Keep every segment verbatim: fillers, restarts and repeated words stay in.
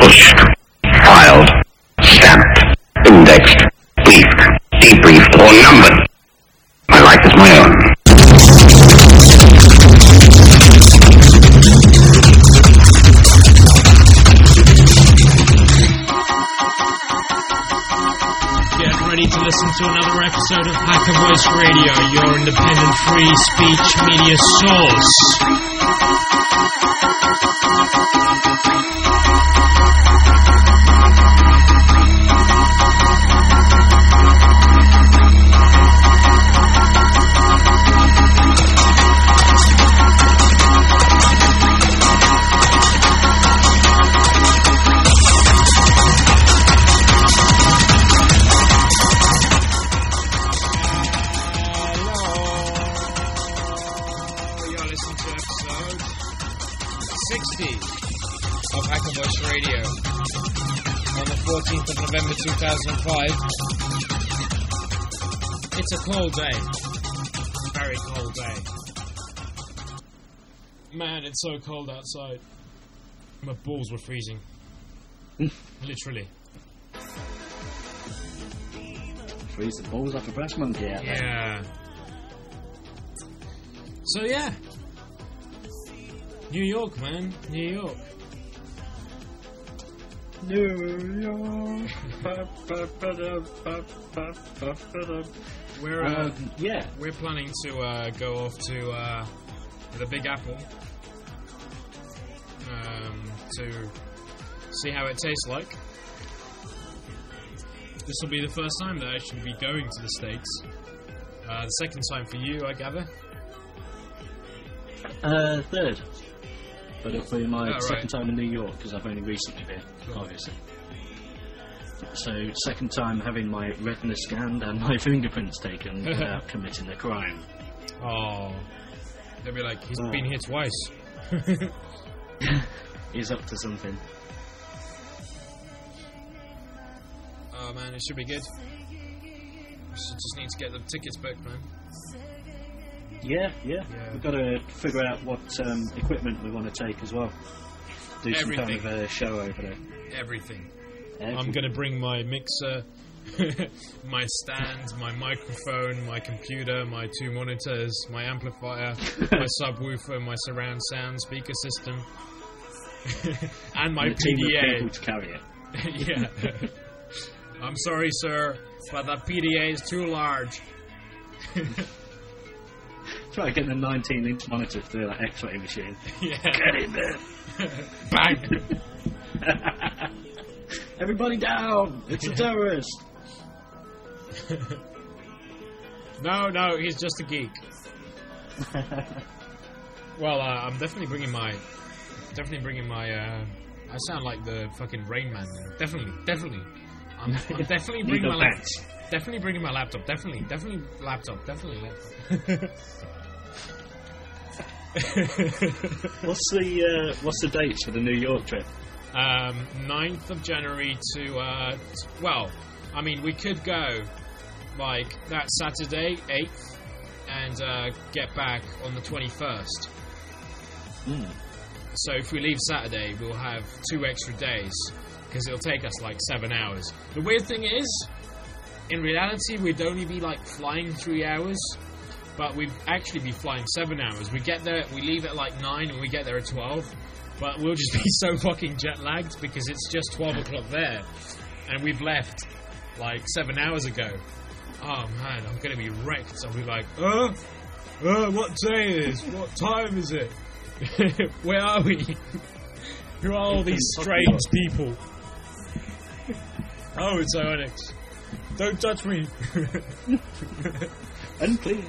published, filed, stamped, indexed, briefed, debriefed, or numbered. My life is my own. Get ready to listen to another episode of Hacker Voice Radio, your independent free speech media source. Of Hacker Voice Radio on the fourteenth of November two thousand five. It's a cold day. Very cold day. Man, it's so cold outside. My balls were freezing. Literally. Freeze the balls off a brass monkey out there. Yeah. So yeah. New York, man. New York. New York. We're uh, uh, yeah. we're planning to uh, go off to uh, the Big Apple um, to see how it tastes like. This will be the first time that I should be going to the States. Uh, the second time for you, I gather. Uh, third. But it'll be my oh, second right. time in New York because I've only recently been, cool. obviously. So, second time having my retina scanned and my fingerprints taken without committing a crime. Oh, they'll be like, he's oh. been here twice. He's up to something. Oh man, it should be good. Just, just need to get the tickets booked, man. Yeah, yeah, yeah. We've got to figure out what um, equipment we want to take as well. Do Everything. some kind of a show over there. Everything. Everything. I'm going to bring my mixer, my stand, my microphone, my computer, my two monitors, my amplifier, my subwoofer, my surround sound speaker system, and my and a P D team A. of people to carry it. Yeah. I'm sorry, sir, but that P D A is too large. Try getting a nineteen inch monitor through that X-ray machine. Yeah. Get in there. Bang! Everybody down! It's a terrorist! No, no, he's just a geek. Well, uh, I'm definitely bringing my... Definitely bringing my... Uh, I sound like the fucking Rain Man. Definitely, definitely. I'm, I'm definitely bringing my laptop. Definitely bringing my laptop. Definitely, definitely laptop. Definitely laptop. What's the uh, what's the dates for the New York trip? Um, ninth of January to uh, t- well, I mean we could go like that Saturday eighth and uh, get back on the twenty-first. Mm. So if we leave Saturday, we'll have two extra days because it'll take us like seven hours. The weird thing is, in reality, we'd only be like flying three hours. But we'd actually be flying seven hours. We get there, we leave at like nine, and we get there at twelve. But we'll just be so fucking jet lagged because it's just twelve o'clock there, and we've left like seven hours ago. Oh man, I'm gonna be wrecked. I'll be like, uh, uh, what day is? What time is it? Where are we? Who are all these strange people? Oh, it's Onyx. Don't touch me. Unclear.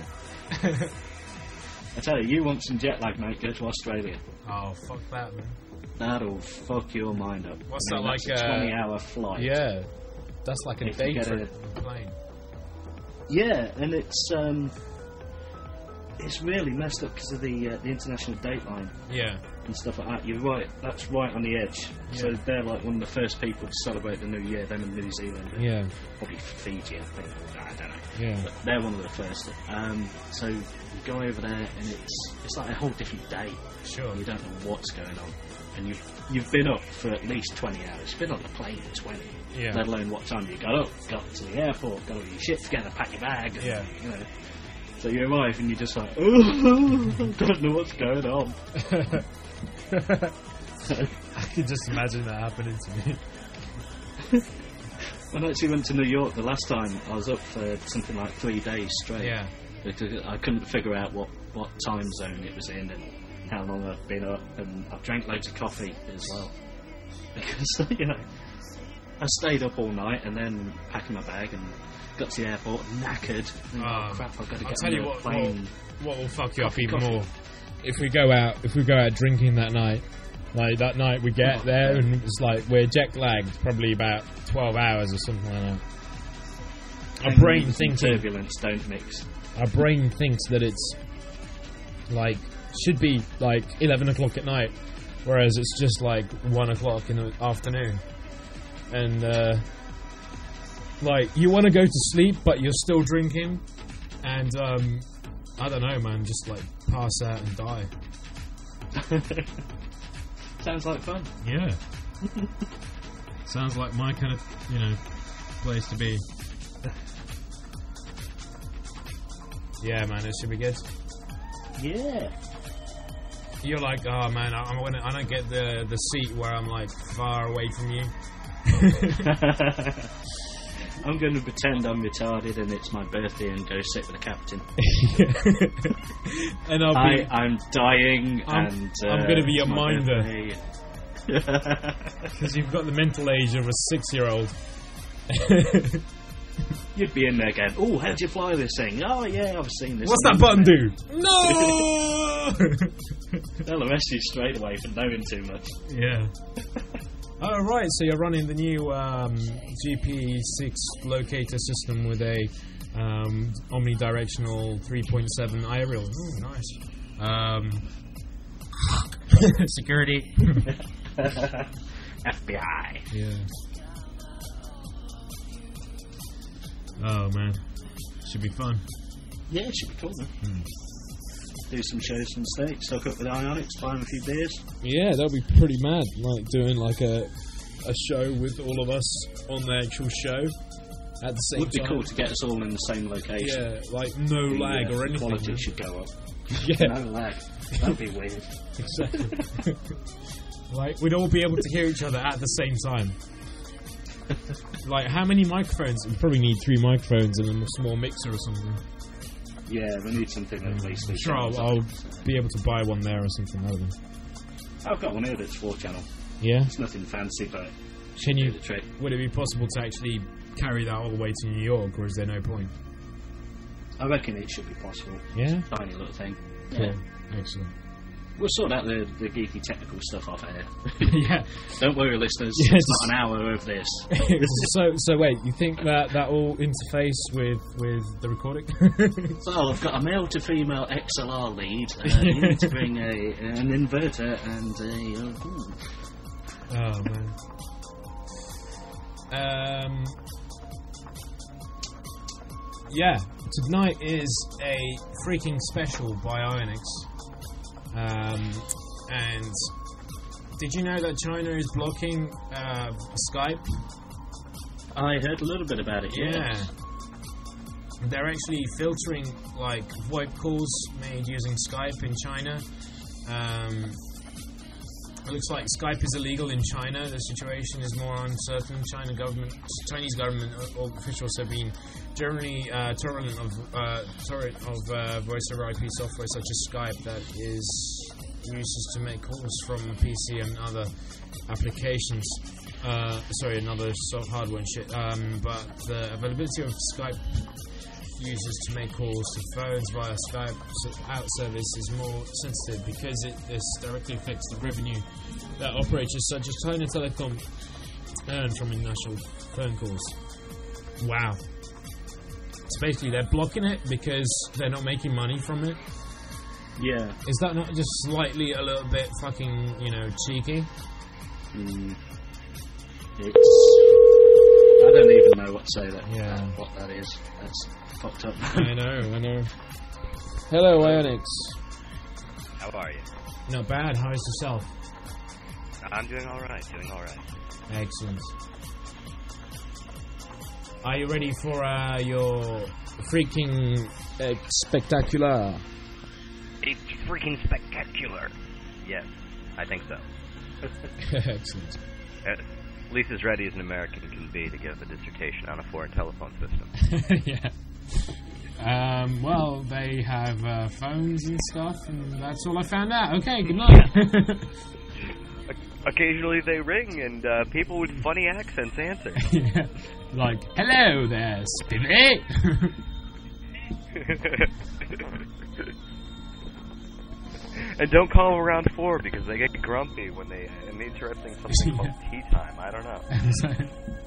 I tell you, you want some jet lag, mate, go to Australia. Oh, fuck that, man. That'll fuck your mind up. What's I mean, that like? That's a uh, twenty hour flight. Yeah, that's like a If you day get for a- a plane. Yeah, and it's um, it's really messed up because of the uh, the international dateline Yeah. and stuff like that. You're right, that's right on the edge. So Yeah. they're like one of the first people to celebrate the New Year, them in New Zealand. and Yeah. Probably Fiji, I think. I don't know. Yeah. But they're one of the first. Um, so you go over there and it's it's like a whole different day. Sure. You don't know what's going on. And you've, you've been up for at least twenty hours. You've been on the plane for twenty. Yeah. Let alone what time you got up, got to the airport, got all your shit together, pack your bag. And, Yeah. You know. So you arrive and you're just like, oh, I don't know what's going on. I can just imagine that happening to me. When I actually went to New York the last time, I was up for something like three days straight. Yeah. Because I couldn't figure out what, what time zone it was in and how long I've been up, and I drank loads of coffee as well. Because, you know, I stayed up all night and then packing my bag and got to the airport knackered. And, Oh, oh, crap, I've got to I'll get tell on you the what, plane. what, what will fuck you up Coffee, even coffee. more. If we go out, if we go out drinking that night, like that night we get Oh, there yeah. and it's like we're jet lagged, probably about twelve hours or something like that. Our And brain and thinks turbulence don't mix. our brain thinks that it's like should be like eleven o'clock at night, whereas it's just like one o'clock in the afternoon, and uh, like you want to go to sleep but you're still drinking, and um, I don't know, man, just like pass out and die. Sounds like fun. Yeah. Sounds like my kind of, you know, place to be. Yeah, man, it should be good. Yeah. You're like, oh man, I, I'm gonna, I don't get the the seat where I'm like far away from you. I'm going to pretend I'm retarded and it's my birthday and go sit with the captain. And I'll I, be, I'm dying I'm- and I'm uh, gonna be it's a my minder. birthday. because you've got the mental age of a six-year-old. You'd be in there going, oh, how'd you fly this thing? Oh, yeah, I've seen this. What's on that the button internet." do? No. They'll arrest you straight away for knowing too much. Yeah. Oh, right, so you're running the new um, G P six locator system with a um, omnidirectional three point seven aerial. Ooh, nice. Um, security. F B I. Yeah. Oh, man. Should be fun. Yeah, it should be cool, man. Hmm. Do some shows from the States, hook up with Ionics, buy them a few beers. Yeah, that'll be pretty mad, like doing like a a show with all of us on the actual show at the same Would be time. cool to get us all in the same location. Yeah, like no The, lag uh, or anything. Quality man. should go up. Yeah, No lag. That'd be weird. exactly. Like we'd all be able to hear each other at the same time. Like how many microphones? We probably need three microphones and a small mixer or something. Yeah, we need something at least. I'm sure I'll, I'll be able to buy one there or something. I don't know. I've got one here that's four channel. Yeah. It's nothing fancy, but Can you? do the trick. Would it be possible to actually carry that all the way to New York, or is there no point? I reckon it should be possible. Yeah. Tiny little thing. Cool. Yeah. Excellent. We'll sort out the, the geeky technical stuff off air. Yeah. Don't worry, listeners. Yeah, it's just- not an hour of this. so, so wait. You think that that all interface with with the recording? So I've got a male to female X L R lead. Uh, you need to bring a an inverter and a. Uh, ooh. Oh man. Um. Yeah, tonight is a freaking special by Ionix. Um, and did you know that China is blocking uh, Skype? I heard a little bit about it. Yeah. Yeah. They're actually filtering like VoIP calls made using Skype in China. Um, it looks like Skype is illegal in China. The situation is more uncertain. China government, Chinese government officials have been generally uh, tolerant of uh, tolerant of uh, voice over I P software such as Skype that is used to make calls from P C and other applications. Uh, sorry, another soft hardware and shit. Um, but the availability of Skype users to make calls to phones via Skype out service is more sensitive because it this directly affects the revenue that operators such as China Telecom earn from international phone calls. Wow. it's basically they're blocking it because they're not making money from it. Yeah. Is that not just slightly a little bit fucking, you know, cheeky? Mm. It's... I don't even know what to say that. Yeah. Uh, what that is. That's fucked up. I know, I know. Hello, Ionix. How are you? Not bad. How's yourself? I'm doing all right. Doing all right. Excellent. Are you ready for uh, your freaking uh, spectacular? It's freaking spectacular. Yes, I think so. Excellent. At least as ready as an American can be to give a dissertation on a foreign telephone system. Yeah. Um, well, they have uh, phones and stuff, and that's all I found out. Okay, good night. Occasionally they ring, and uh, people with funny accents answer. Yeah. Like, hello there, Spivvy. And don't call them around four because they get grumpy when they am interesting something called tea time. I don't know.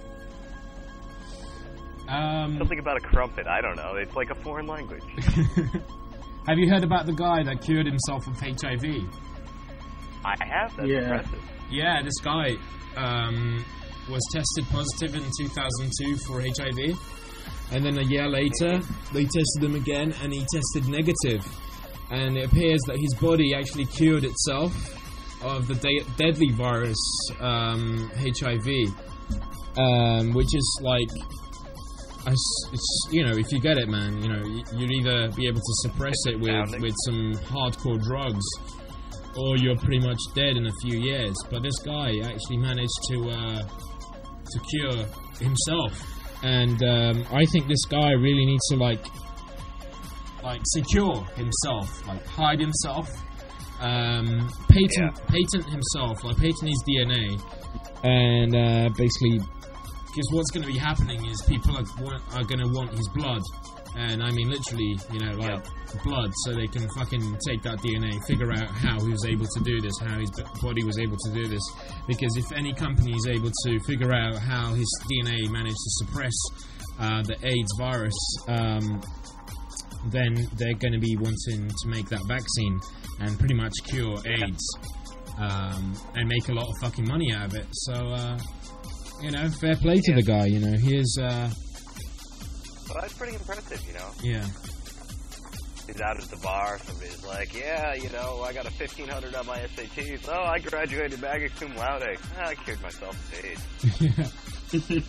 um, Something about a crumpet. I don't know. It's like a foreign language. Have you heard about the guy that cured himself of H I V? I have. That's Yeah. impressive. Yeah, this guy um, was tested positive in two thousand two for H I V, and then a year later they tested him again, and he tested negative. And it appears that his body actually cured itself of the de- deadly virus um, H I V, um, which is like, it's, you know, if you get it, man, you know, you'd either be able to suppress it with, with some hardcore drugs, or you're pretty much dead in a few years. But this guy actually managed to uh, to cure himself, and um, I think this guy really needs to like. like secure himself, like hide himself, um, patent Yeah. patent himself, like patent his D N A, and uh, basically, because what's going to be happening is people are, wa- are going to want his blood, and I mean literally, you know, like blood, so they can fucking take that D N A, figure out how he was able to do this, how his b- body was able to do this, because if any company is able to figure out how his D N A managed to suppress uh, the AIDS virus, um, then they're going to be wanting to make that vaccine and pretty much cure AIDS, um, and make a lot of fucking money out of it. So, uh, you know, fair play to Yeah. the guy, you know, here's, uh, Well, that's pretty impressive, you know. yeah. He's out at the bar, somebody's like, yeah, you know, I got a fifteen hundred on my S A Ts. Oh, I graduated magna cum laude. Ah, I cured myself of AIDS.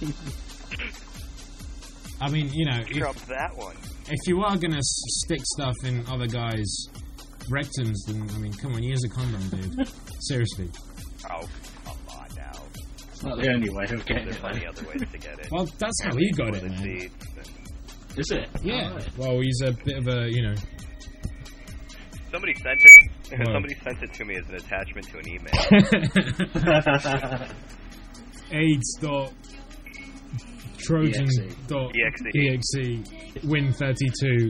I mean, you know, if, Trump that one. if you are going to s- stick stuff in other guys' rectums, then, I mean, come on, use a condom, dude. Seriously. Oh, come on now. It's not the only way of getting There's it, many though. other ways to get it. Well, that's how he got it, Toilet man. seats and- Is it? Yeah. Alright. Well, he's a bit of a, you know... Somebody sent it. What? Somebody sent it to me as an attachment to an email. AIDS dot Trojan dot E X E. E X E win thirty-two.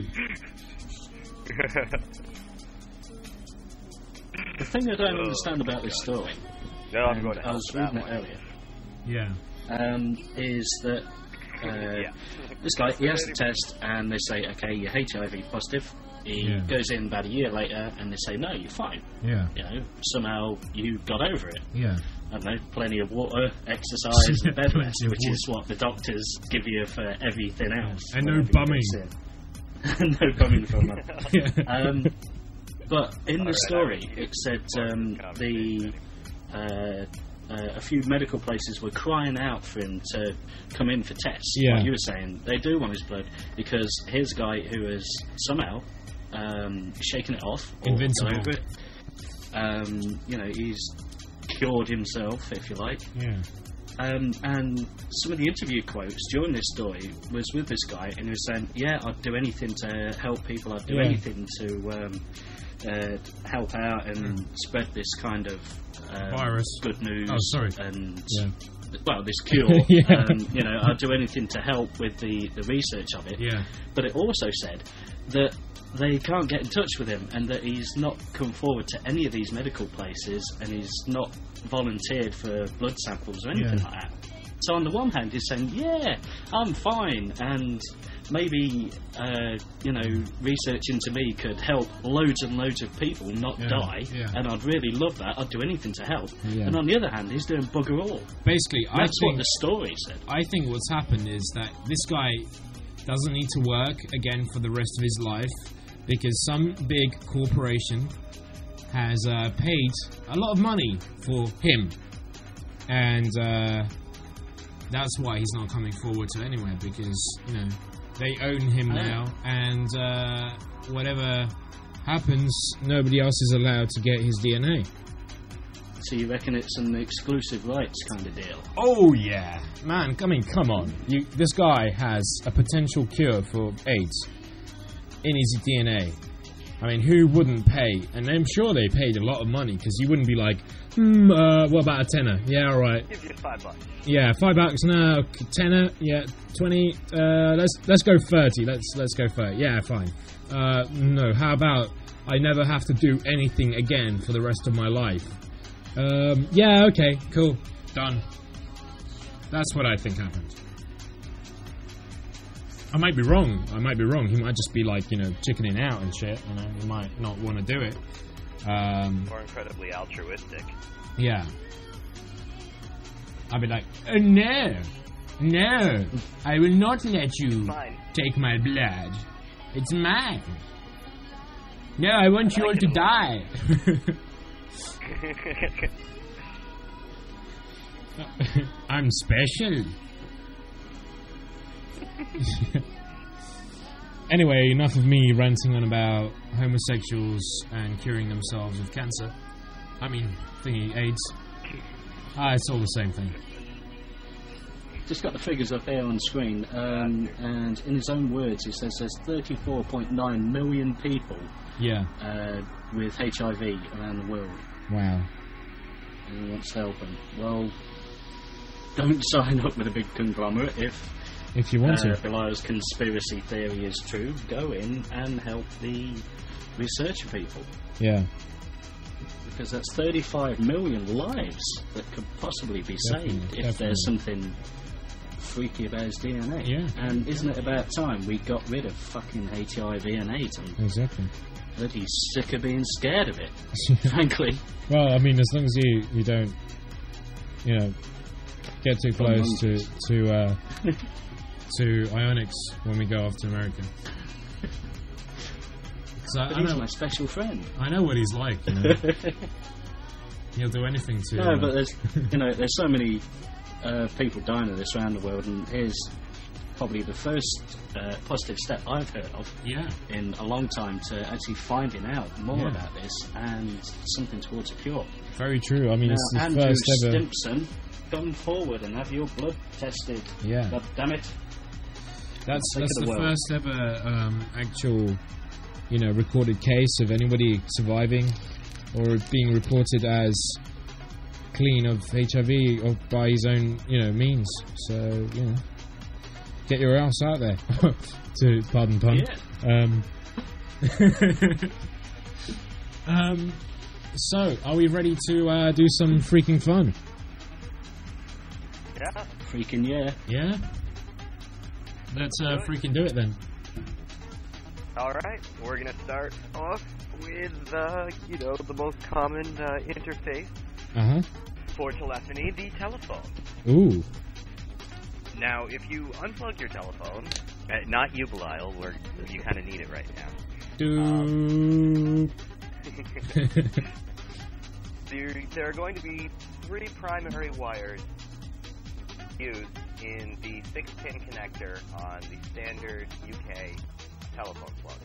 The thing I don't Oh, understand about this God. story, No, I'm and going to I hell was for that reading it one. earlier, Yeah. um, is that uh, Yeah. this guy, he has the test, and they say, okay, you're H I V positive. He Yeah. goes in about a year later, and they say, no, you're fine. Yeah. You know, somehow you got over it. Yeah. I don't know, plenty of water, exercise, and bed Plenty rest, of which is what the doctors give you for everything else. And no whenever you bumming. get sick. No bumming for a month. Yeah. Um, but in the Alright, story, I it said um, the uh, uh, a few medical places were crying out for him to come in for tests. Yeah. Like you were saying, they do want his blood because here's a guy who has somehow um, shaken it off, or Invincible. got over it. Um, you know, he's cured himself, if you like. Yeah. Um, and some of the interview quotes during this story was with this guy, and he was saying, "Yeah, I'd do anything to help people. I'd do Yeah. anything to um, uh, help out and spread this kind of um, Virus. good news." Oh, sorry. And Yeah. well, this cure. Yeah. um, you know, I'd do anything to help with the the research of it. Yeah. But it also said that they can't get in touch with him, and that he's not come forward to any of these medical places, and he's not volunteered for blood samples or anything Yeah. like that. So on the one hand, he's saying, "Yeah, I'm fine," and maybe, uh, you know, research into me could help loads and loads of people not Yeah, die, yeah. and I'd really love that. I'd do anything to help. Yeah. And on the other hand, he's doing bugger all. Basically, I That's think what the story said. I think what's happened is that this guy doesn't need to work again for the rest of his life because some big corporation has uh, paid a lot of money for him, and uh, that's why he's not coming forward to anywhere, because you know they own him now, and uh, whatever happens, nobody else is allowed to get his D N A. So you reckon it's an exclusive rights kind of deal? Oh yeah, man! I mean, come on. You, this guy has a potential cure for AIDS in his D N A. I mean, who wouldn't pay? And I'm sure they paid a lot of money, because you wouldn't be like, hmm, uh, what about a tenner? Yeah, all right. Give you five bucks. Yeah, five bucks. No, tenner. Yeah, twenty. Uh, let's let's go thirty. Let's let's go thirty. Yeah, fine. Uh, no, how about I never have to do anything again for the rest of my life? Um, yeah, okay, cool, done. That's what I think happened. I might be wrong. I might be wrong. He might just be like, you know, chickening out and shit. You know, he might not want to do it. Um, Or incredibly altruistic. yeah. I'd be like, oh, no, no, I will not let you Fine. take my blood. It's mine. No, I want you all to die. I'm special. Anyway, enough of me ranting on about homosexuals and curing themselves of cancer. I mean, thingy, AIDS. Ah, it's all the same thing. Just got the figures up here on screen, um, and in his own words, he says there's thirty-four point nine million people Yeah. uh, with H I V around the world, Wow. and he wants to help them. Well, don't sign up with a big conglomerate if If you want uh, to. Belial's conspiracy theory is true. Go in and help the research people, Yeah. because that's thirty-five million lives that could possibly be Definitely, saved if definitely. there's something freaky about his D N A. Yeah. And isn't it about time we got rid of fucking H I V and AIDS? I'm Exactly. bloody sick of being scared of it, frankly. Well, I mean, as long as you, you don't, you know, get too close to to uh, to Ionix when we go off to America. 'Cause I, But I he's know, my special friend. I know what he's like. You know, he'll do anything to. No, uh, but there's, you know, there's so many uh, people dying of this around the world, and here's probably the first uh, positive step I've heard of yeah, in a long time to actually finding out more Yeah. about this and something towards a cure. very true. I mean, it's Now, the Andrew first ever. Stimpson, come forward and have your blood tested. Yeah, God damn it. that's Think that's of the, the world. first ever um, actual, you know, recorded case of anybody surviving or being reported as clean of H I V or by his own, you know, means. So, you know, get your ass out there. To pardon pun. Yeah. Um, um, so, are we ready to uh, do some freaking fun? Yeah. Freaking yeah. Yeah. Let's uh, freaking do it then. All right. We're gonna start off with, uh, you know, the most common uh, interface Uh huh. for telephony, the telephone. Ooh. Now, if you unplug your telephone, uh, not you, Belial, where you kind of need it right now. Do. there, there are going to be three primary wires used in the six-pin connector on the standard U K telephone plug.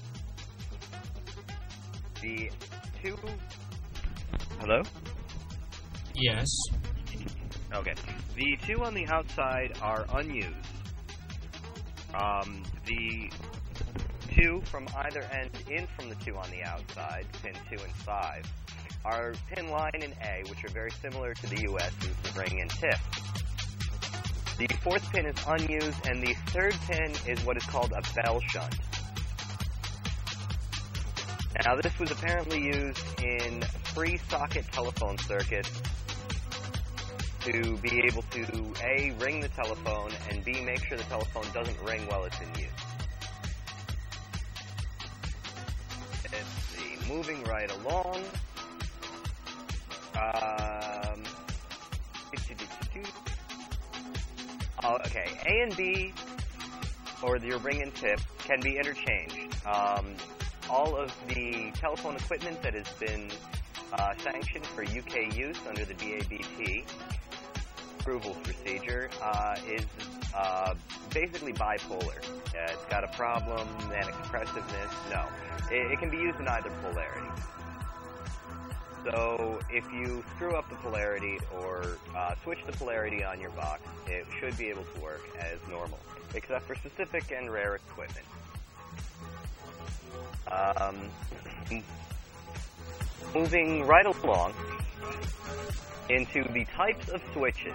The two... Hello? Yes. Okay. The two on the outside are unused. Um, the two from either end in from the two on the outside, pin two and five, are pin line and A, which are very similar to the U S's, the ring and tip. The fourth pin is unused, and the third pin is what is called a bell shunt. Now, this was apparently used in free socket telephone circuits to be able to, A, ring the telephone, and B, make sure the telephone doesn't ring while it's in use. Let's see, moving right along. Um, oh, okay, A and B, or your ring and tip, can be interchanged. Um, all of the telephone equipment that has been uh, sanctioned for U K use under the B A B T approval procedure uh, is uh, basically bipolar. Uh, it's got a problem, and expressiveness. No, it, it can be used in either polarity. So if you screw up the polarity or uh, switch the polarity on your box, it should be able to work as normal, except for specific and rare equipment. Um, moving right along into the types of switches.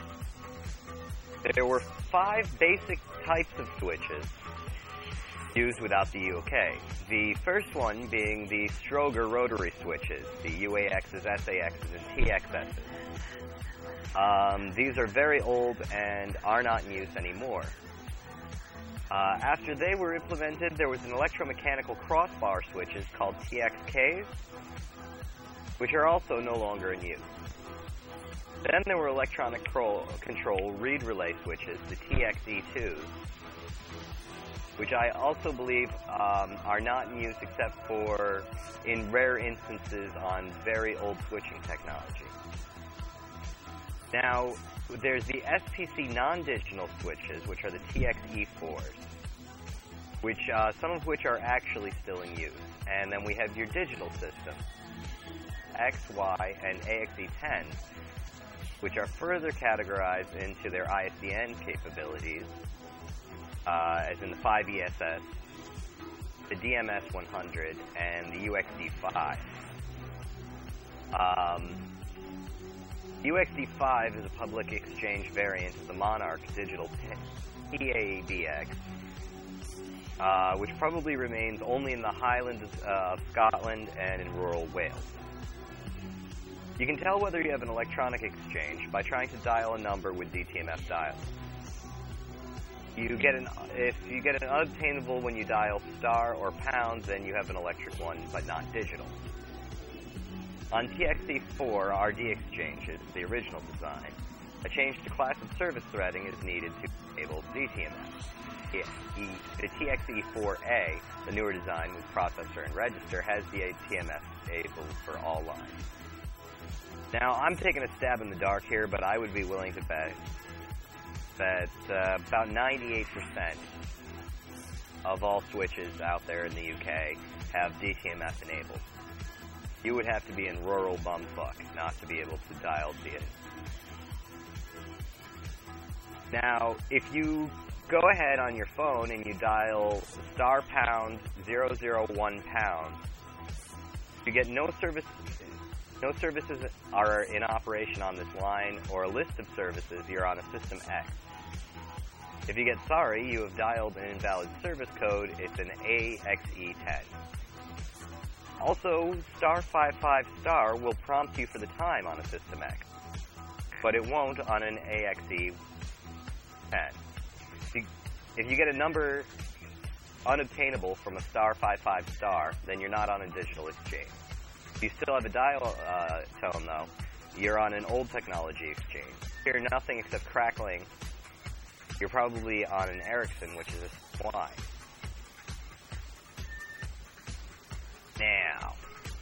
There were five basic types of switches used without the U K. The first one being the Stroger rotary switches, the U A Xs, S A Xs, and T X Ss. Um, these are very old and are not in use anymore. Uh, after they were implemented, there was an electromechanical crossbar switches called T X Ks, which are also no longer in use. Then there were electronic control, control read relay switches, the T X E twos, which I also believe um, are not in use except for in rare instances on very old switching technology. Now, there's the S P C non-digital switches, which are the T X E fours, which uh, some of which are actually still in use. And then we have your digital system, X, Y, and A X E ten, which are further categorized into their I S D N capabilities, uh, as in the five E S S, the D M S one hundred, and the U X D five. Um, U X D five is a public exchange variant of the Monarch Digital P A B X, uh, which probably remains only in the Highlands uh, of Scotland and in rural Wales. You can tell whether you have an electronic exchange by trying to dial a number with D T M F dial. You get an if you get an unobtainable when you dial star or pound, then you have an electric one, but not digital. On T X E four R D exchanges, the original design, a change to class of service threading is needed to enable D T M F. The T X E four A, the newer design with processor and register, has the D T M F able for all lines. Now, I'm taking a stab in the dark here, but I would be willing to bet that uh, about ninety-eight percent of all switches out there in the U K have D T M F enabled. You would have to be in rural bumfuck not to be able to dial D T M F. Now, if you go ahead on your phone and you dial star pound zero zero one pound, you get no service. No services are in operation on this line, or a list of services, you're on a System X. If you get sorry, you have dialed an invalid service code, it's an A X E ten. Also, star five five star will prompt you for the time on a System X, but it won't on an A X E ten. If you get a number unobtainable from a star five five star, then you're not on a digital exchange. If you still have a dial uh, tone, though, you're on an old technology exchange. You hear nothing except crackling. You're probably on an Ericsson, which is a swine. Now,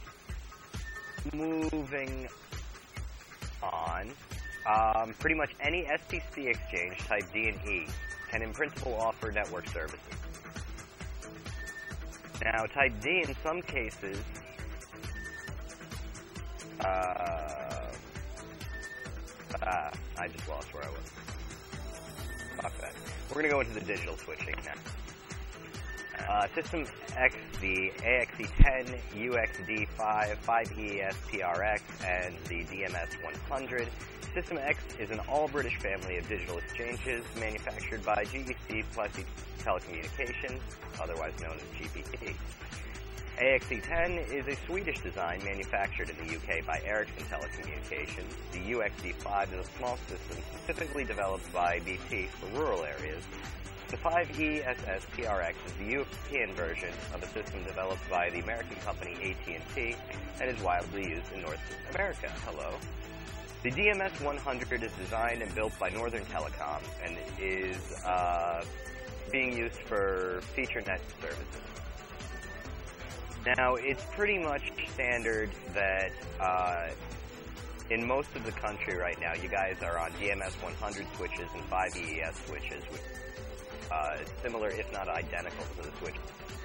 moving on, um, pretty much any S P C exchange type D and E can in principle offer network services. Now, type D in some cases Uh, ah, I just lost where I was. Fuck that. We're going to go into the digital switching now. Uh, System X, the A X E ten, U X D five, five E S P R X, and the D M S one hundred. System X is an all-British family of digital exchanges manufactured by G E C Plessey Telecommunications, otherwise known as G P T. A X E ten is a Swedish design manufactured in the U K by Ericsson Telecommunications. The U X D five is a small system specifically developed by B T for rural areas. The five E S S T R X is the European version of a system developed by the American company A T and T and is widely used in North America. Hello. The D M S one hundred is designed and built by Northern Telecom and is uh, being used for feature net services. Now, it's pretty much standard that uh, in most of the country right now, you guys are on D M S one hundred switches and five E E S switches, which uh, similar, if not identical, to the switch.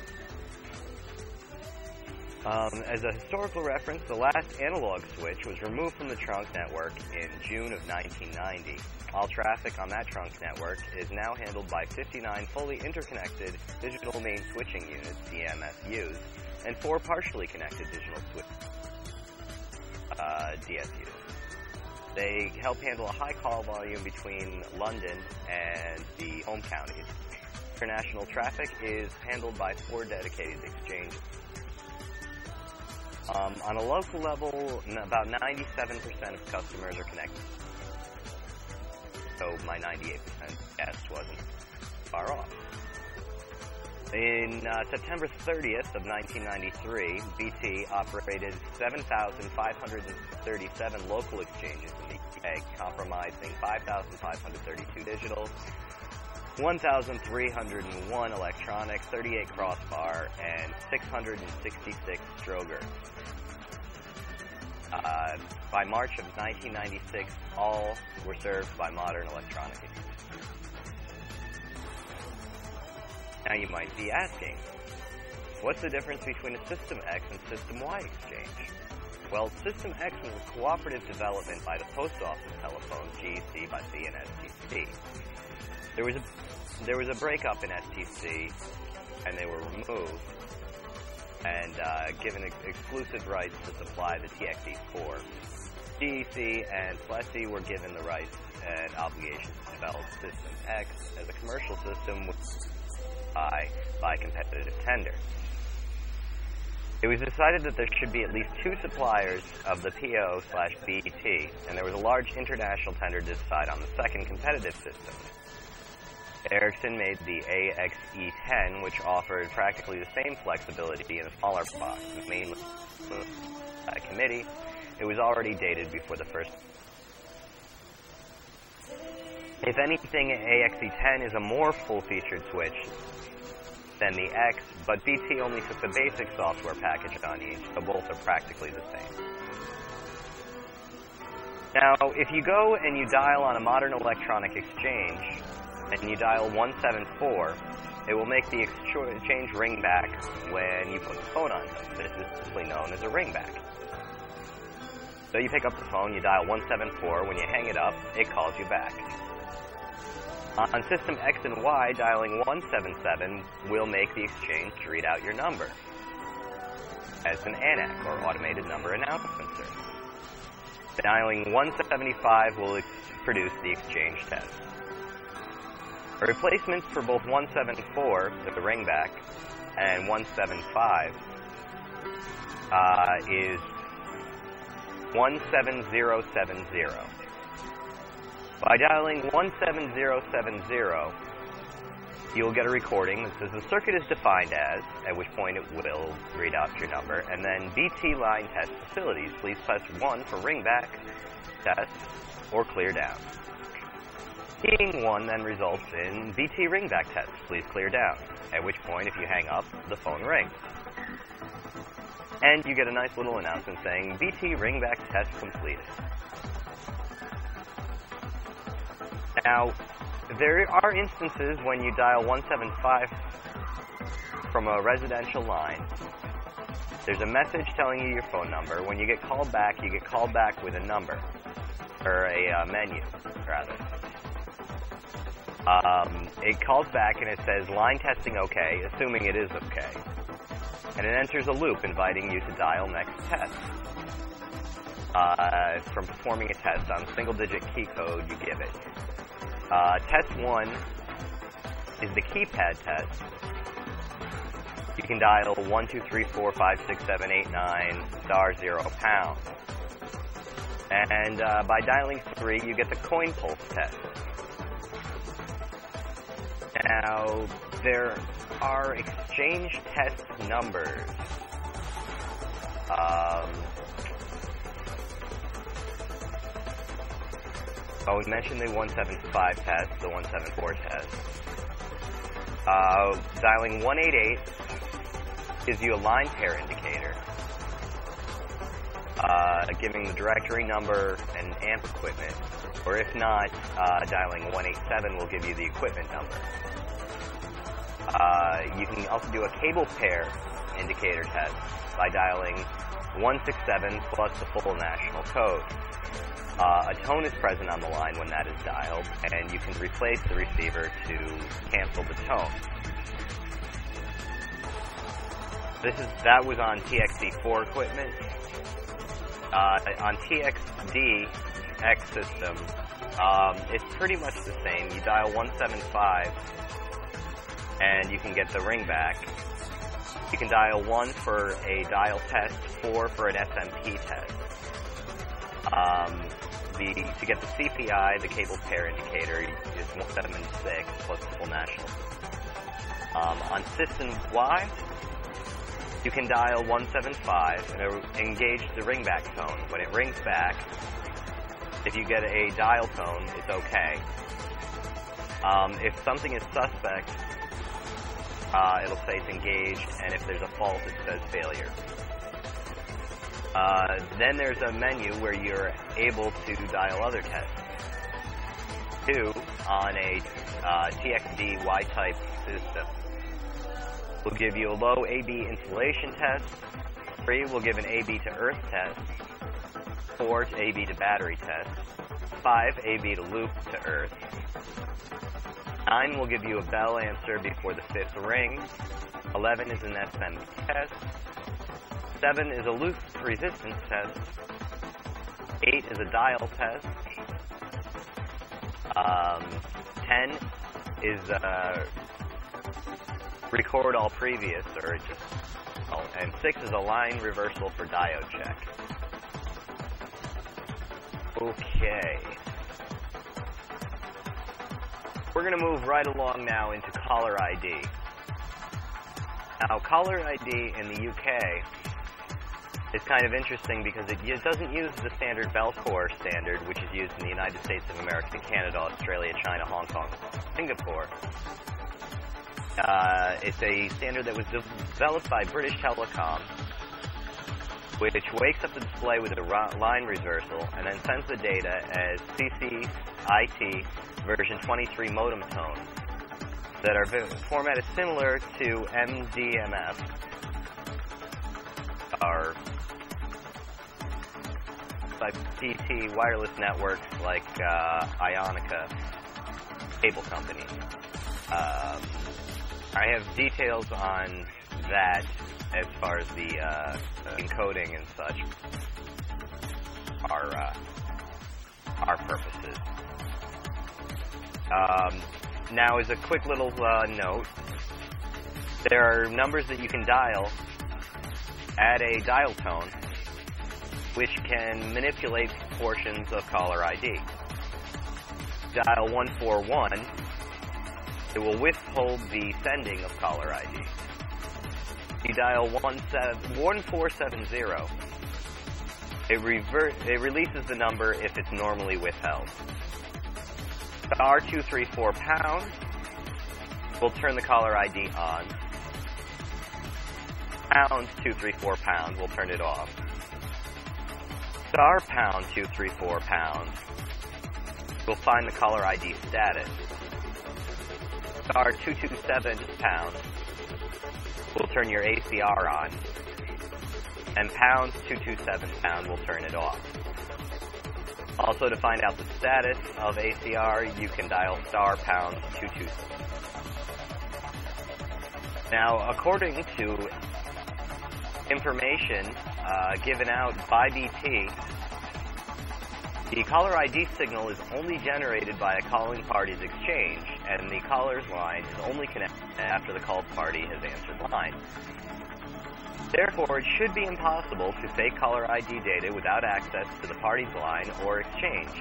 Um, as a historical reference, the last analog switch was removed from the trunk network in June of nineteen ninety. All traffic on that trunk network is now handled by fifty-nine fully interconnected digital main switching units, D M S Us, and four partially connected digital switch uh, D S Us. They help handle a high call volume between London and the home counties. International traffic is handled by four dedicated exchanges. Um, on a local level, n- about ninety-seven percent of customers are connected. So my ninety-eight percent guess wasn't far off. In uh, September thirtieth of nineteen ninety-three, B T operated seven thousand five hundred thirty-seven local exchanges in the U K, comprising five thousand five hundred thirty-two digital, one thousand three hundred one electronic, thirty-eight crossbar, and six hundred sixty-six Stroger. Uh, by March of nineteen ninety-six, all were served by modern electronic exchanges. Now you might be asking, what's the difference between a System X and System Y exchange? Well, System X was a cooperative development by the Post Office Telephone, G E C by C and S T C. There was a there was a breakup in S T C, and they were removed and uh, given ex- exclusive rights to supply the T X E four. G E C and Plessy were given the rights and obligations to develop System X as a commercial system with By, by competitive tender. It was decided that there should be at least two suppliers of the P O slash B T, and there was a large international tender to decide on the second competitive system. Ericsson made the A X E ten, which offered practically the same flexibility in a smaller box, mainly by committee. It was already dated before the first. If anything, A X E ten is a more full-featured switch than the X, but B T only took the basic software package on each, so both are practically the same. Now, if you go and you dial on a modern electronic exchange, and you dial one seven four, it will make the exchange ring back when you put the phone on. This is simply known as a ringback. So you pick up the phone, you dial one seven four, when you hang it up, it calls you back. On System X and Y, dialing one seven seven will make the exchange read out your number as an A N A C, or Automated Number Announcement Service. Dialing one seventy-five will ex- produce the exchange test. A replacement for both one seven four, the ringback, and one seven five uh, is one seven zero seven zero. By dialing one seven zero seven zero, you'll get a recording that says the circuit is defined as, at which point it will read out your number, and then B T line test facilities. Please press one for ringback test or clear down. Keying one then results in B T ringback test. Please clear down. At which point, if you hang up, the phone rings. And you get a nice little announcement saying, B T ringback test completed. Now, there are instances when you dial one seven five from a residential line. There's a message telling you your phone number. When you get called back, you get called back with a number, or a uh, menu, rather. Um, it calls back and it says, line testing okay, assuming it is okay. And it enters a loop inviting you to dial next test. Uh, from performing a test on single-digit key code you give it. Uh, test one is the keypad test. you can dial one two three four five six seven eight nine star zero pound. And uh, by dialing three, you get the coin pulse test. Now, there are exchange test numbers. Um, oh, we mentioned the one seven five test, the one seven four test. Uh, dialing one eight eight gives you a line pair indicator, uh, giving the directory number and amp equipment. Or if not, uh, dialing one eight seven will give you the equipment number. Uh, you can also do a cable pair indicator test by dialing one six seven plus the full national code. Uh, a tone is present on the line when that is dialed, and you can replace the receiver to cancel the tone. This is that was on T X D four equipment. Uh, on T X D X system, um, it's pretty much the same. You dial one seven five, and you can get the ring back. You can dial one for a dial test, four for an S M P test. Um, the to get the C P I, the cable pair indicator, is one seven six plus the full national. Um, on system-wide, you can dial one seven five and engage the ringback tone. When it rings back, if you get a dial tone, it's okay. Um, if something is suspect, uh, it'll say it's engaged, and if there's a fault, it says failure. Uh, then there's a menu where you're able to dial other tests. Two, on a uh, T X D Y-type system, will give you a low A B insulation test. Three will give an A B to earth test. Four to A B to battery test. Five, A B to loop to earth. Nine will give you a bell answer before the fifth ring. Eleven is an S M test. Seven is a loop resistance test. Eight is a dial test. Um, ten is uh, record all previous, or just, oh, and six is a line reversal for diode check. Okay. We're going to move right along now into caller I D. Now, caller I D in the U K is kind of interesting because it, it doesn't use the standard Bellcore standard, which is used in the United States of America, Canada, Australia, China, Hong Kong, Singapore. Uh, it's a standard that was developed by British Telecom, which wakes up the display with a line reversal and then sends the data as C C I T version twenty-three modem tones that are formatted similar to M D M S, or by P T wireless networks like uh, Ionica cable company. Um, I have details on that as far as the uh, encoding and such are uh, our purposes. Um, now, as a quick little uh, note, there are numbers that you can dial at a dial tone which can manipulate portions of caller I D. Dial one four one, it will withhold the sending of caller I D. You dial one four seven zero, it, revert, it releases the number if it's normally withheld. Star two three four pound will turn the caller I D on. Pound two three four pound will turn it off. Star pound two three four pound will find the caller I D status. Star two two seven pound will turn your A C R on. And pound two two seven pound will turn it off. Also, to find out the status of A C R, you can dial star pound two two seven. Now, according to information uh, given out by B T, The caller I D signal is only generated by a calling party's exchange, and the caller's line is only connected after the called party has answered the line. Therefore, it should be impossible to fake caller I D data without access to the party's line or exchange.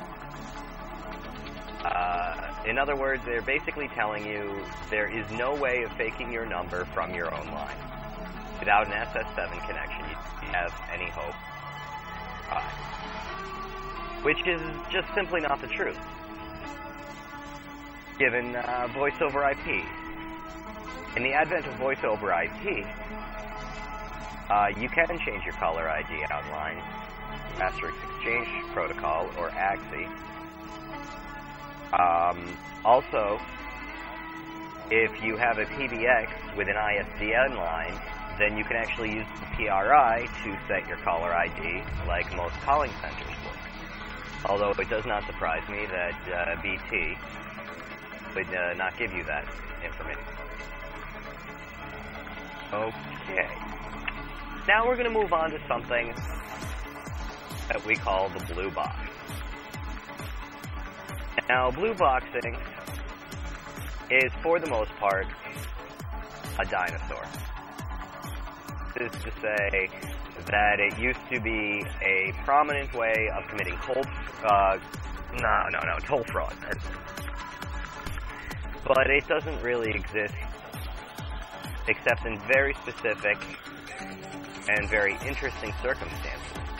Uh, in other words, they're basically telling you there is no way of faking your number from your own line. Without an S S seven connection, you have any hope. Uh, which is just simply not the truth, given uh, voice over I P. In the advent of voice over I P, uh, you can change your caller I D outline, Asterisk Exchange Protocol, or A X I. Um, also, if you have a P B X with an I S D N line, then you can actually use the P R I to set your caller I D like most calling centers would. Although it does not surprise me that uh, B T would uh, not give you that information. Okay. Now we're going to move on to something that we call the blue box. Now, blue boxing is, for the most part, a dinosaur. This is to say that it used to be a prominent way of committing cold, uh, no, no, no, toll fraud. But it doesn't really exist except in very specific and very interesting circumstances.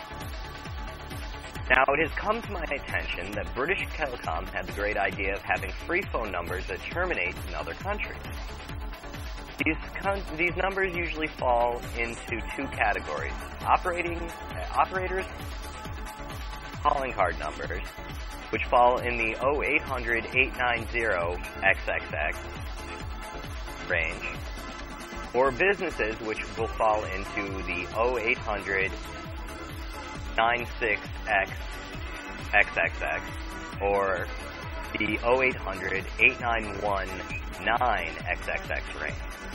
Now, it has come to my attention that British Telecom had the great idea of having free phone numbers that terminate in other countries. These con- these numbers usually fall into two categories: operating uh, operators calling card numbers, which fall in the oh eight hundred, eight nine zero X X X range, or businesses, which will fall into the oh eight hundred, nine six X X X X, or the oh eight hundred, eight nine one nine X X X range.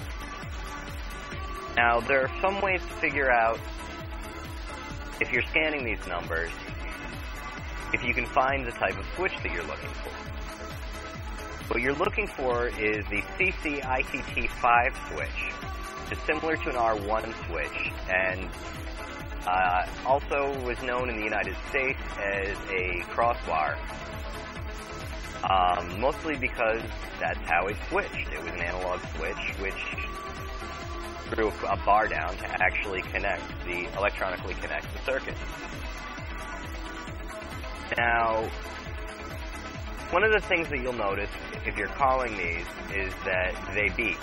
Now, there are some ways to figure out, if you're scanning these numbers, if you can find the type of switch that you're looking for. What you're looking for is the C C I T T five switch. It's similar to an R one switch, and uh, also was known in the United States as a crossbar, um, mostly because that's how it switched. It was an analog switch, which threw a bar down to actually connect the, electronically connect the circuit. Now, one of the things that you'll notice if you're calling these is that they beep.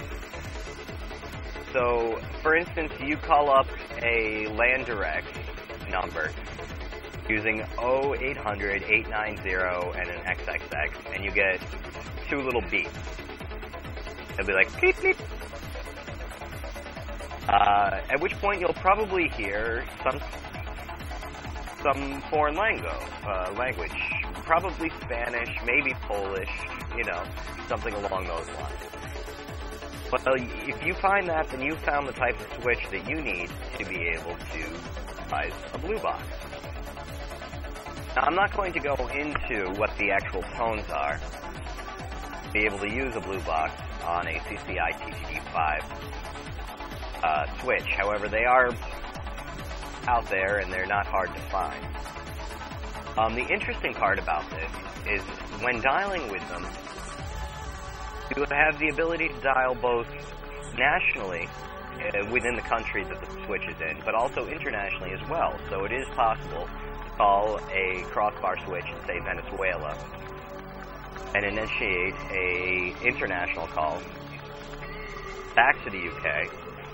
So, for instance, you call up a Land Direct number using oh eight hundred, eight nine zero and an X X X, and you get two little beeps. It'll be like, beep, beep. Uh, at which point you'll probably hear some some foreign language, uh, language, probably Spanish, maybe Polish, you know, something along those lines. Well, if you find that, then you've found the type of switch that you need to be able to utilize a blue box. Now, I'm not going to go into what the actual tones are to be able to use a blue box on a C C I T T five uh, switch. However, they are out there and they're not hard to find. Um, the interesting part about this is when dialing with them, you have the ability to dial both nationally uh, within the country that the switch is in, but also internationally as well. So it is possible to call a crossbar switch in, say, Venezuela and initiate a international call back to the U K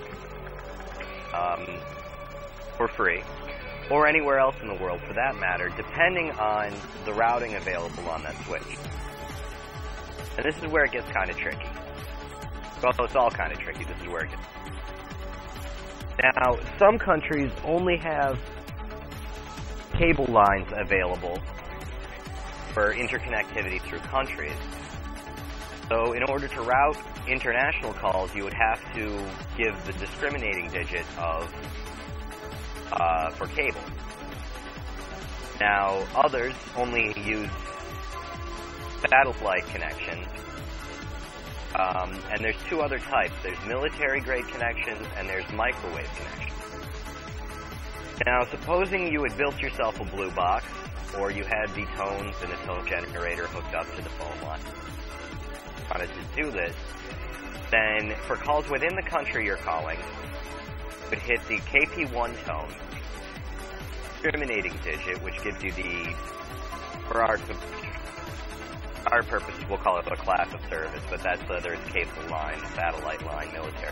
um, for free, or anywhere else in the world for that matter, depending on the routing available on that switch. And this is where it gets kind of tricky. Well, it's all kind of tricky. This is where it gets. Now, some countries only have cable lines available for interconnectivity through countries. So in order to route international calls, you would have to give the discriminating digit of uh, for cable. Now, others only use satellite connections. Um, and there's two other types. There's military-grade connections and there's microwave connections. Now, supposing you had built yourself a blue box, or you had the tones and a tone generator hooked up to the phone line, wanted to do this, then for calls within the country you're calling, you would hit the K P one tone, discriminating digit, which gives you the, for our, our purposes, we'll call it a class of service, but that's whether it's cable line, satellite line, military.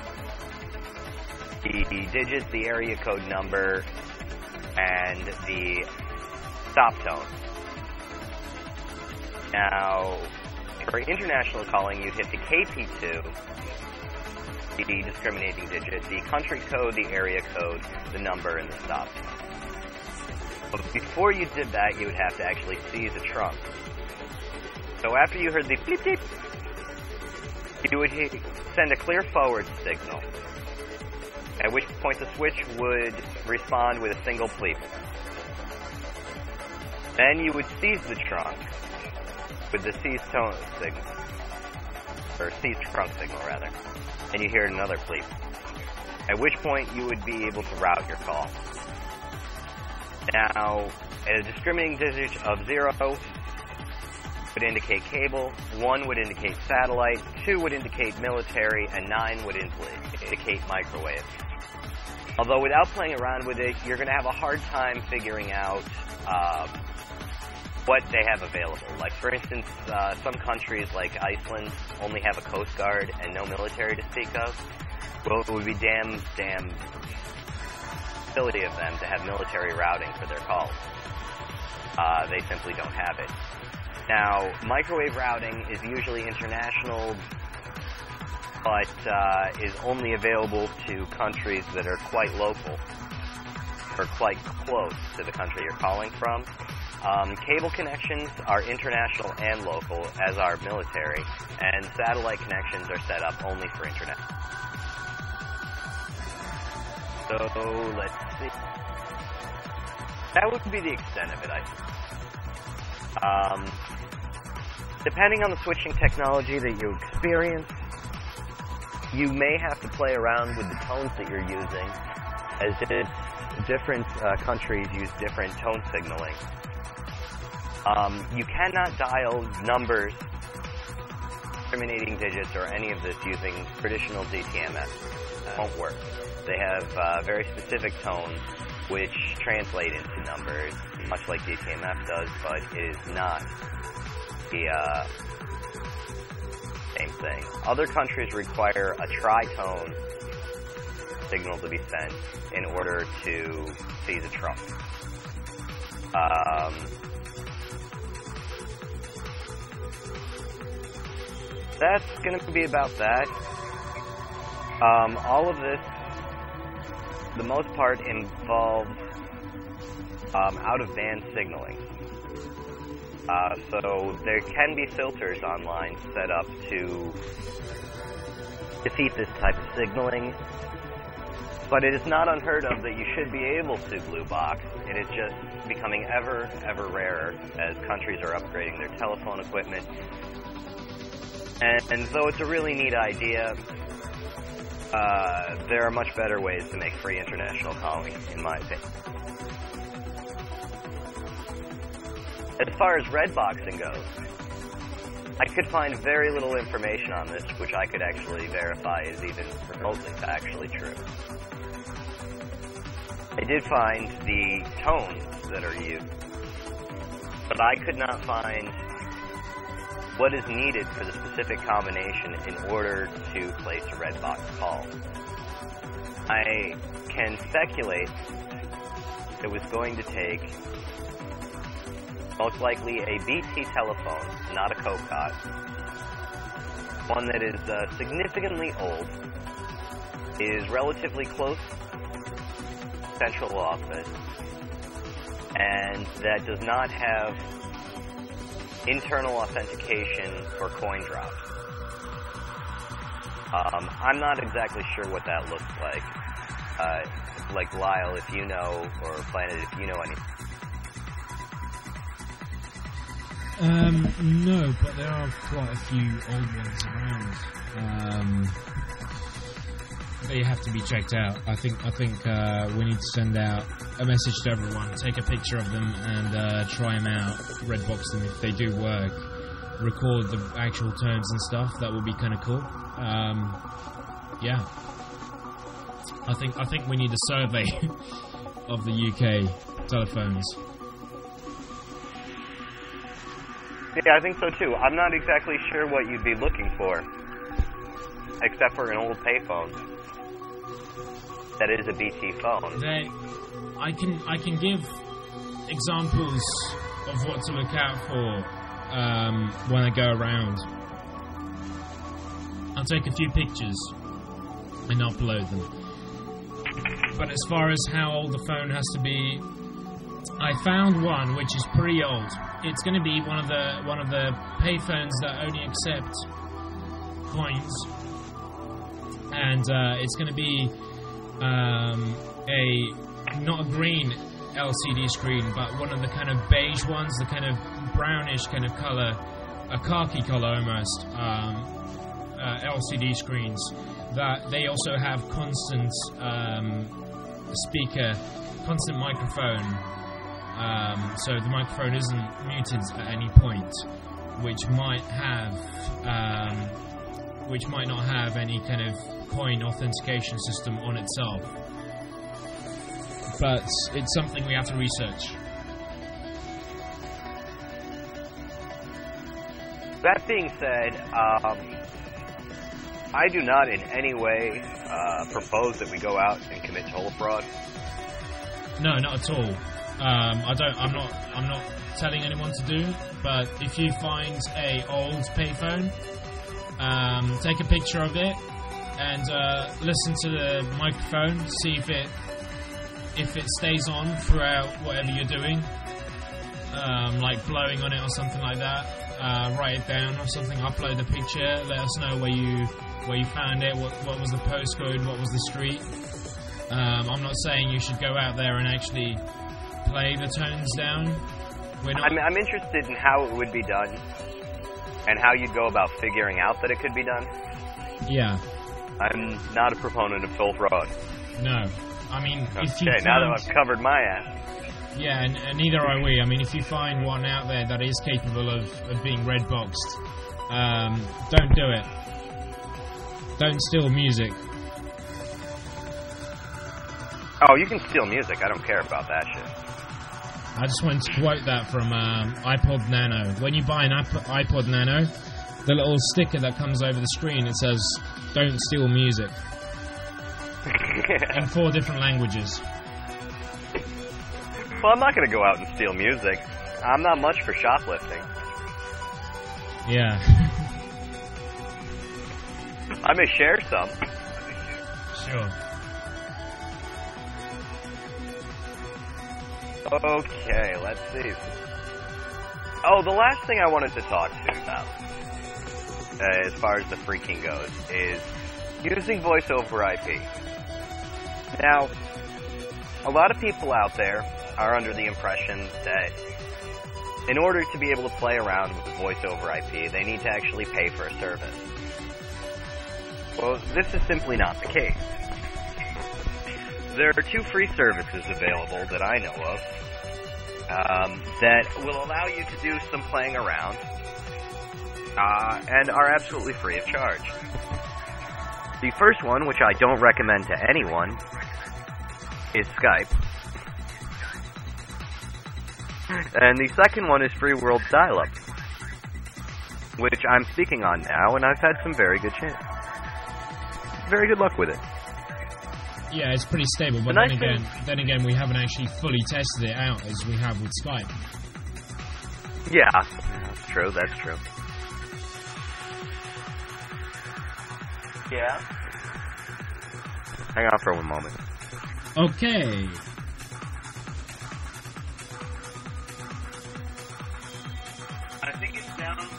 The digits, the area code number, and the stop tone. Now, for international calling, you'd hit the K P two, the discriminating digit, the country code, the area code, the number, and the stop tone. But before you did that, you would have to actually seize a trunk. So after you heard the beep beep, you would hit, send a clear forward signal, at which point the switch would respond with a single bleep. Then you would seize the trunk with the seize tone signal, or seize trunk signal rather, and you hear another bleep. At which point you would be able to route your call. Now, at a discriminating digit of zero would indicate cable, one would indicate satellite, two would indicate military, and nine would indicate microwave. Although without playing around with it, you're going to have a hard time figuring out uh, what they have available. Like, for instance, uh, some countries like Iceland only have a coast guard and no military to speak of. Well, it would be damn, damn silly of them to have military routing for their calls. Uh, they simply don't have it. Now, microwave routing is usually international, but uh, is only available to countries that are quite local, or quite close to the country you're calling from. Um, cable connections are international and local, as are military, and satellite connections are set up only for internet. So, let's see. That would be the extent of it, I think. Um, depending on the switching technology that you experience, you may have to play around with the tones that you're using, as it, different uh, countries use different tone signaling. Um, you cannot dial numbers, discriminating digits, or any of this using traditional D T M S. It won't work. They have uh, very specific tones which translate into numbers, much like D T M S does, but it is not the uh, same thing. Other countries require a tritone signal to be sent in order to seize a trunk. Um, that's going to be about that. Um, all of this, the most part, involves um, out-of-band signaling. Uh, so there can be filters online set up to defeat this type of signaling, but it is not unheard of that you should be able to blue box. It is just becoming ever, ever rarer as countries are upgrading their telephone equipment. And, and though it's a really neat idea, uh, there are much better ways to make free international calling, in my opinion. As far as red boxing goes, I could find very little information on this, which I could actually verify is even remotely actually true. I did find the tones that are used, but I could not find what is needed for the specific combination in order to place a red box call. I can speculate it was going to take most likely a B T telephone, not a CoCot, one that is uh, significantly old, is relatively close to central office, and that does not have internal authentication for coin drops. Um, I'm not exactly sure what that looks like. Uh, like Lyle, if you know, or Planet, if you know any, Um, no, but there are quite a few old ones around. Um, they have to be checked out. I think I think uh, we need to send out a message to everyone, take a picture of them, and uh, try them out, redbox them if they do work, record the actual terms and stuff. That would be kind of cool. Um, yeah, I think I think we need a survey of the U K telephones. Yeah, I think so too. I'm not exactly sure what you'd be looking for, except for an old payphone that is a B T phone. They, I can I can give examples of what to look out for um, when I go around. I'll take a few pictures and upload them. But as far as how old the phone has to be, I found one which is pretty old. It's going to be one of the one of the payphones that only accept coins, and uh, it's going to be um, a not a green L C D screen, but one of the kind of beige ones, the kind of brownish kind of color, a khaki color almost, um, uh, L C D screens. That they also have constant um, speaker, constant microphone. Um, so the microphone isn't muted at any point, which might have, um, which might not have any kind of coin authentication system on itself. But it's something we have to research. That being said, um, I do not in any way uh, propose that we go out and commit toll fraud. No, not at all. Um, I don't. I'm not. I'm not telling anyone to do. But if you find a old payphone, um, take a picture of it and uh, listen to the microphone. See if it if it stays on throughout whatever you're doing, um, like blowing on it or something like that. Uh, write it down or something. Upload the picture. Let us know where you where you found it. What what was the postcode? What was the street? Um, I'm not saying you should go out there and actually play the tones down. We're not. I'm, I'm interested in how it would be done and how you'd go about figuring out that it could be done. Yeah. I'm not a proponent of toll fraud. No. I mean, if you Okay, find, now that I've covered my ass. Yeah, and, and neither are we. I mean, if you find one out there that is capable of, of being red boxed, um, don't do it. Don't steal music. Oh, you can steal music. I don't care about that shit. I just wanted to quote that from um, iPod Nano. When you buy an iP- iPod Nano, the little sticker that comes over the screen, it says, "Don't steal music." In four different languages. Well, I'm not going to go out and steal music. I'm not much for shoplifting. Yeah. I may share some. Sure. Okay, let's see. Oh, the last thing I wanted to talk to you about, uh, as far as the freaking goes, is using voice over I P. Now, a lot of people out there are under the impression that in order to be able to play around with voice over I P, they need to actually pay for a service. Well, this is simply not the case. There are two free services available that I know of um, that will allow you to do some playing around uh, and are absolutely free of charge. The first one, which I don't recommend to anyone, is Skype. And the second one is Free World Dial-Up, which I'm speaking on now, and I've had some very good chance. Very good luck with it. Yeah, it's pretty stable, but The then nice again, thing- then again, we haven't actually fully tested it out as we have with Skype. Yeah, that's true, that's true. Yeah? Hang on for one moment. Okay. I think it's down to...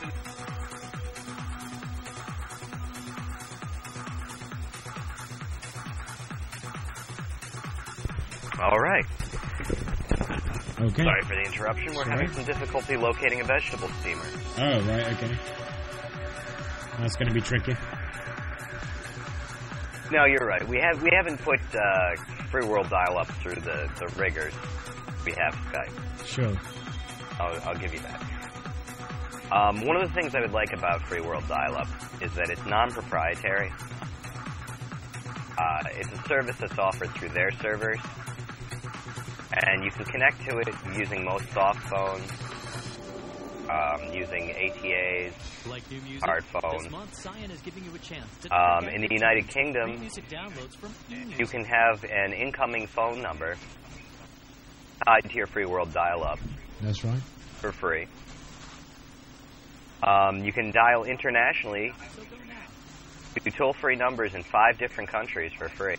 All right. Okay. Sorry for the interruption. We're Sorry. having some difficulty locating a vegetable steamer. Oh, right, okay. That's going to be tricky. No, you're right. We have we haven't put uh, Free World dial-up through the, the rigors. We have Skype. Sure. I'll, I'll give you that. Um, one of the things I would like about Free World dial-up is that it's non-proprietary. Uh, it's a service that's offered through their servers, and you can connect to it using most soft phones, um, using A T As, Like new music? Smartphone. This month, Cyan is giving you a chance to Um, get in the United free Kingdom, music downloads from eMusic. you can have an incoming phone number tied to your Free World dial-up That's right. for free. Um, you can dial internationally So go now. to toll-free numbers in five different countries for free.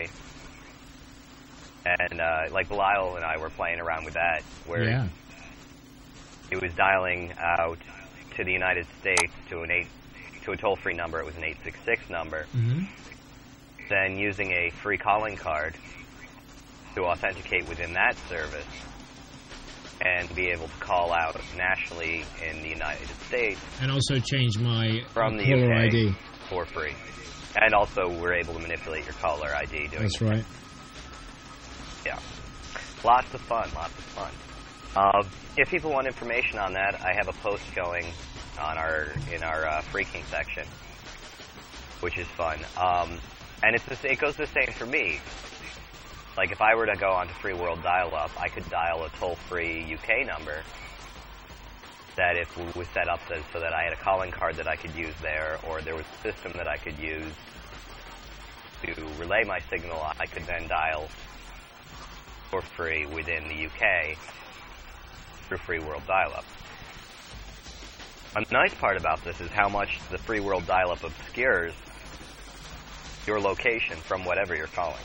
And uh, like Belial and I were playing around with that, where Yeah. it was dialing out to the United States to an eight to a toll-free number. It was an eight six six number. Mm-hmm. Then using a free calling card to authenticate within that service and be able to call out nationally in the United States And also change my from the caller U K I D. for free. And also, we're able to manipulate your caller I D doing That's the- right. Yeah. Lots of fun, lots of fun. Uh, if people want information on that, I have a post going on our in our uh, Freaking section, which is fun. Um, and it's the, it goes the same for me. Like, if I were to go onto Free World dial-up, I could dial a toll-free U K number that if it was set up so, so that I had a calling card that I could use there, or there was a system that I could use to relay my signal, I could then dial for free within the U K through Free World dial-up. A nice part about this is how much the Free World dial-up obscures your location from whatever you're calling.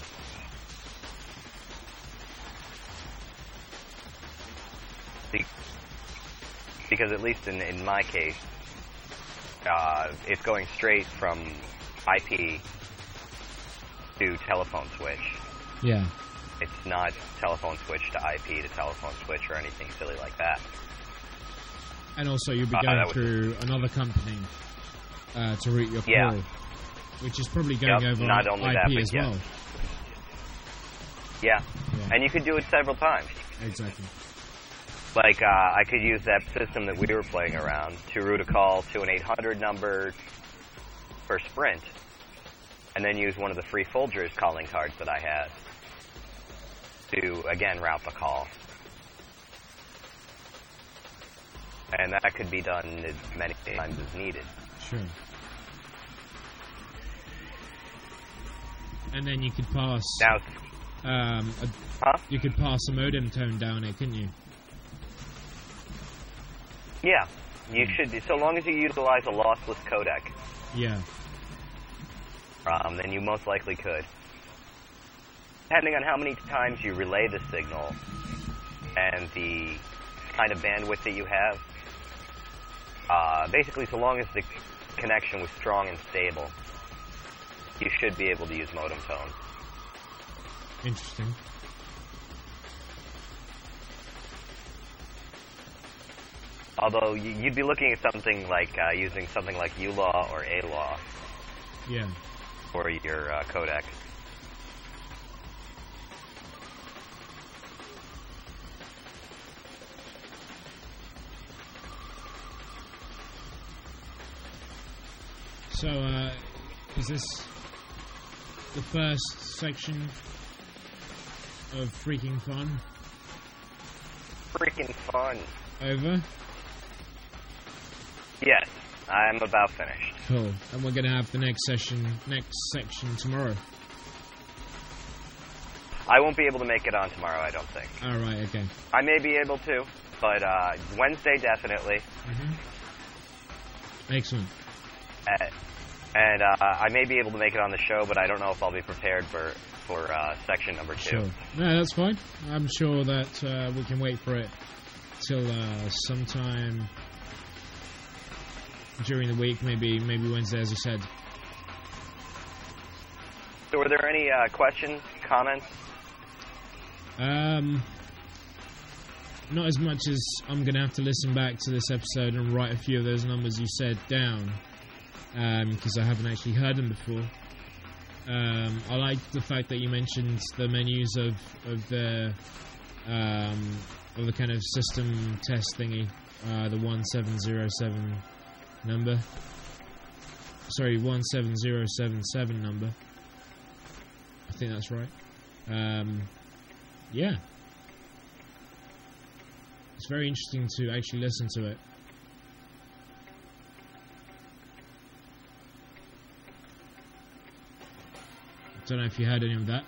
Be- because at least in, in my case, uh, it's going straight from I P to telephone switch. Yeah. It's not telephone switch to I P to telephone switch or anything silly like that. And also you'll be Uh, going that was- through another company uh, to route your call, Yeah. which is probably going Yep, over not only I P that, but as yeah. well. Yeah. Yeah. And you could do it several times. Exactly. Like, uh, I could use that system that we were playing around to route a call to an eight hundred number for Sprint, and then use one of the free Folgers calling cards that I had to, again, route the call. And that could be done as many times as needed. Sure. And then you could pass. Now, Um, a, huh? you could pass a modem tone down it, couldn't you? Yeah, you should, so long as you utilize a lossless codec, Yeah. um, then you most likely could. Depending on how many times you relay the signal and the kind of bandwidth that you have, uh, basically so long as the connection was strong and stable, you should be able to use modem tone. Interesting. Although y- you'd be looking at something like uh, using something like U L A or A L A Yeah. for your uh, codec. So, uh, is this the first section of Freaking Fun Freaking fun. over? Yes, I'm about finished. Cool. And we're going to have the next session, next section tomorrow. I won't be able to make it on tomorrow, I don't think. All right. Okay. I may be able to, but uh, Wednesday definitely. Mm-hmm. Excellent. Uh, and uh, I may be able to make it on the show, but I don't know if I'll be prepared for for uh, section number two. Sure. No, that's fine. I'm sure that uh, we can wait for it till uh, sometime during the week, maybe maybe Wednesday, as you said. So, were there any uh, questions, comments? Um, not as much as I'm going to have to listen back to this episode and write a few of those numbers you said down, because um, I haven't actually heard them before. Um, I like the fact that you mentioned the menus of of the um, of the kind of system test thingy, uh, the one seven zero seven number. Sorry, one seven zero seven seven number. I think that's right. Um, yeah. It's very interesting to actually listen to it. I don't know if you heard any of that.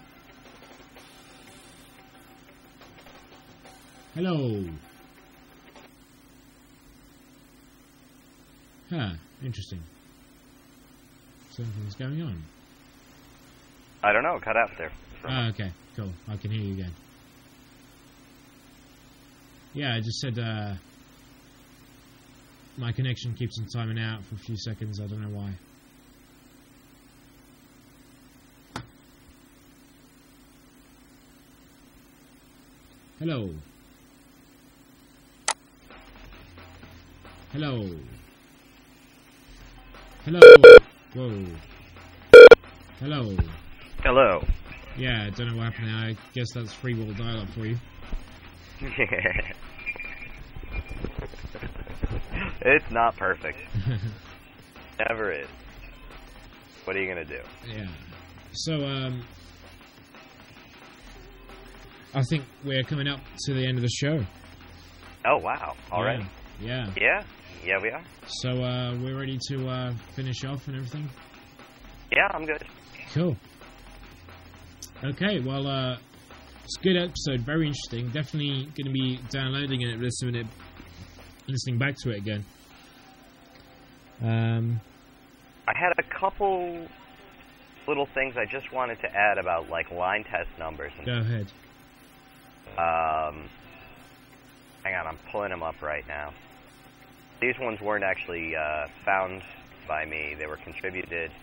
Hello. Huh, interesting. Something's going on. I don't know, cut out there. Ah, okay, cool. I can hear you again. Yeah, I just said uh, my connection keeps on timing out for a few seconds. I don't know why. Hello. Hello. Hello. Whoa. Hello. Hello. Yeah, I don't know what happened there. I guess that's free wall dial-up for you. It's not perfect. Never is. What are you gonna do? Yeah. So, um... I think we're coming up to the end of the show. Oh, wow. Already? Yeah. Yeah. Yeah? Yeah, we are. So, uh, we're ready to, uh, finish off and everything? Yeah, I'm good. Cool. Okay, well, uh, it's a good episode, very interesting. Definitely going to be downloading it, listening it, listening back to it again. Um, I had a couple little things I just wanted to add about, like, line test numbers. Go ahead. Um, hang on, I'm pulling them up right now. These ones weren't actually uh, found by me. They were contributed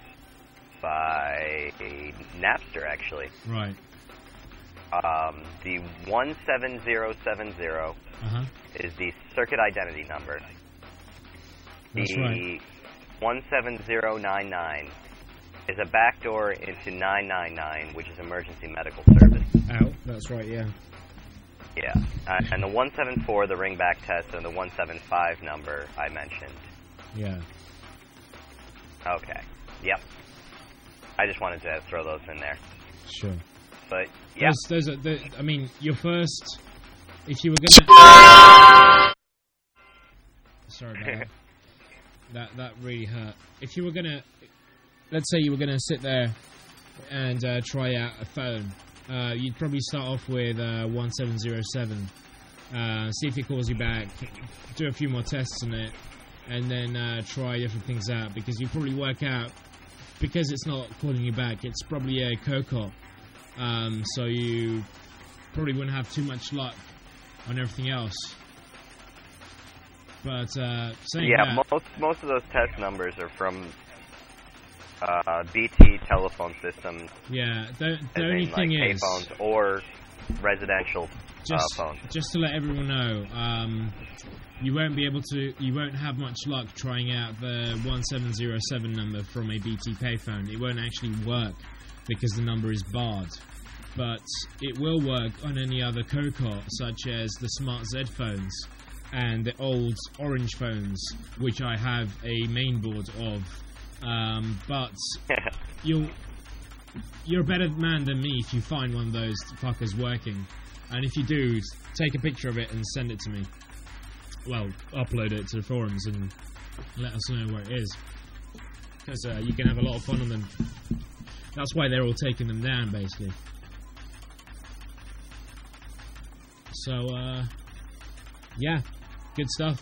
by Napster, actually. Right. Um, the one seven zero seven zero Uh-huh. is the circuit identity number. That's the right. one seven zero nine nine is a backdoor into nine nine nine, which is emergency medical service. Out. That's right, yeah. Yeah. Uh, and the one seven four, the ringback test, and the one seven five number I mentioned. Yeah. Okay. Yep. I just wanted to throw those in there. Sure. But, yeah. Those, those are the, I mean, your first... If you were gonna... Sorry about that. That, that really hurt. If you were gonna... Let's say you were gonna sit there and uh, try out a phone. Uh, you'd probably start off with uh, one seven zero seven. Uh, see if it calls you back. Do a few more tests on it. And then uh, try different things out. Because you probably work out... Because it's not calling you back, it's probably a COCOT. Um, so you probably wouldn't have too much luck on everything else. But uh, saying yeah, that, most most of those test numbers are from uh, B T telephone systems. yeah, the, the as only in, thing like, is, payphones or residential just uh, phones. just to let everyone know, um, you won't be able to, you won't have much luck trying out the one seven zero seven number from a B T payphone. It won't actually work because the number is barred. But it will work on any other COCOT, such as the Smart Z phones and the old Orange phones, which I have a mainboard of. Um, but you'll, you're a better man than me if you find one of those fuckers working. And if you do, take a picture of it and send it to me. Well, upload it to the forums and let us know where it is. Because uh, you can have a lot of fun on them. That's why they're all taking them down, basically. So, uh, yeah, good stuff.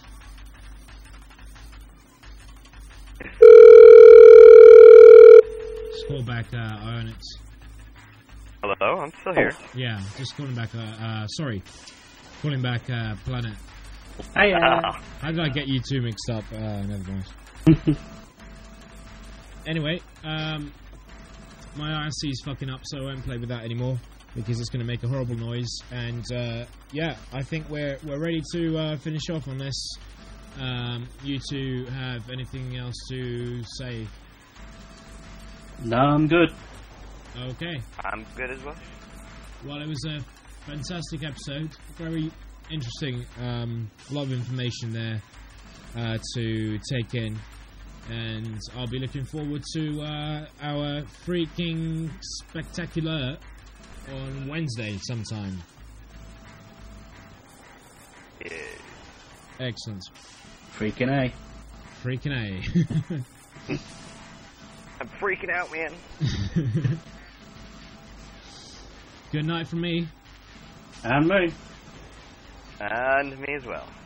Just call back uh, Ionix. Hello, I'm still here. Yeah, just calling back, uh, uh, sorry, calling back uh, Planet. Hi, uh, How did I get you two mixed up? Uh, never mind. Anyway, um, my I R C is fucking up, so I won't play with that anymore. because it's going to make a horrible noise. And uh, yeah, I think we're we're ready to uh, finish off unless um, you two have anything else to say. No, I'm good. Okay. I'm good as well. Well, it was a fantastic episode. Very interesting. Um, a lot of information there uh, to take in. And I'll be looking forward to uh, our freaking spectacular on Wednesday sometime. Yeah. Excellent. Freaking A. Freaking A. I'm freaking out, man. Good night from me. And me. And me as well.